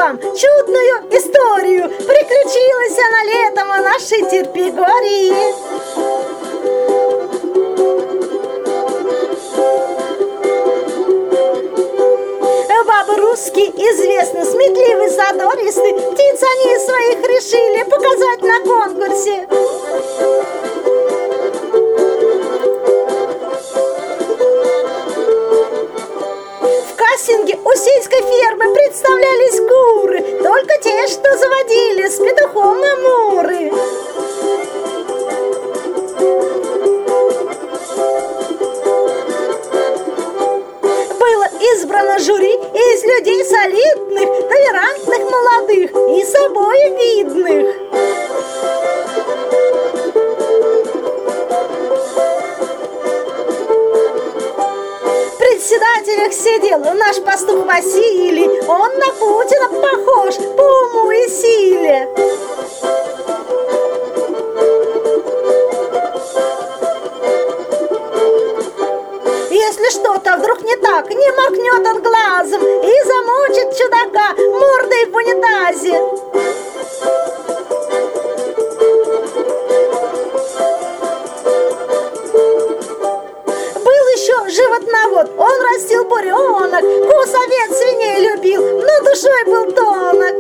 вам чудную историю. Приключилась она летом в нашей Терпигории. Бабы русские известны, сметливый, задористый. Птиц они своих решили показать на конкурсе. В кастинге у сельской фермы представлялись куры, только те, что заводили с петухом амуры. Избрано жюри из людей солидных, толерантных, молодых и собой видных. В председателях сидел наш пастух Василий. Он на Путина похож по уму и силе. Если что-то вдруг не так, не моргнет он глазом и замочит чудака мордой в унитазе. Был еще животновод, он растил буренок, вкус овец, свиней любил, но душой был тонок.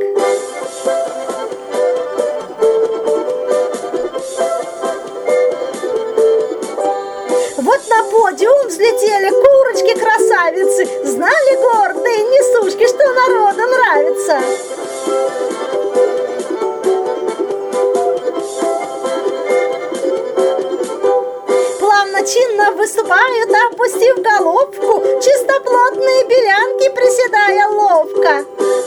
Вот на подиум взлетели курочки-красавицы. Знали гордые несушки, что народу нравится. Плавно, чинно выступают, опустив головку, чистоплотные белянки, приседая ловко.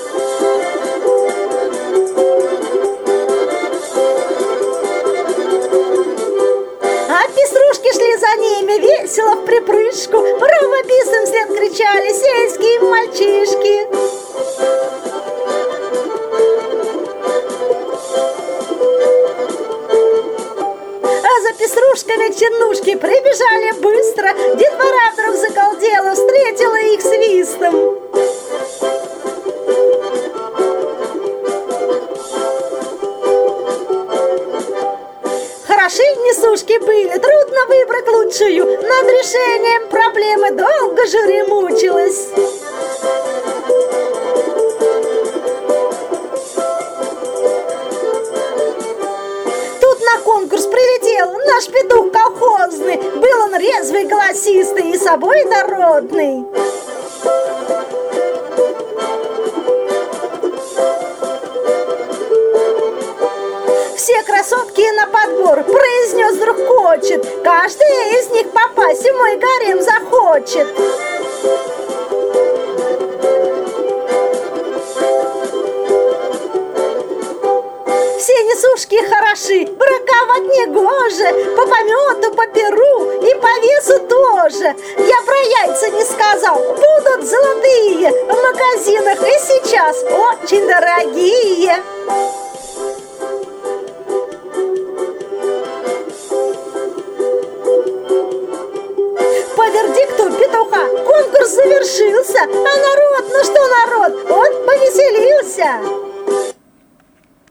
Пеструшки шли за ними весело в припрыжку, правобисом вслед кричали сельские мальчишки. А за пеструшками чернушки прибежали быстро. Детвора вдруг загалдела, встретила их свистом. Хороши несушки были, трудно выбрать лучшую. Над решением проблемы долго жюри мучилась. Тут на конкурс прилетел наш петух колхозный. Был он резвый, голосистый и собой дородный. Все красотки на подбор, произнес вдруг кочет. Каждый из них попасть в мой гарем захочет. Все несушки хороши, браковать не гоже. По помету, по перу и по весу тоже. Я про яйца не сказал, будут золотые. В магазинах и сейчас очень дорогие.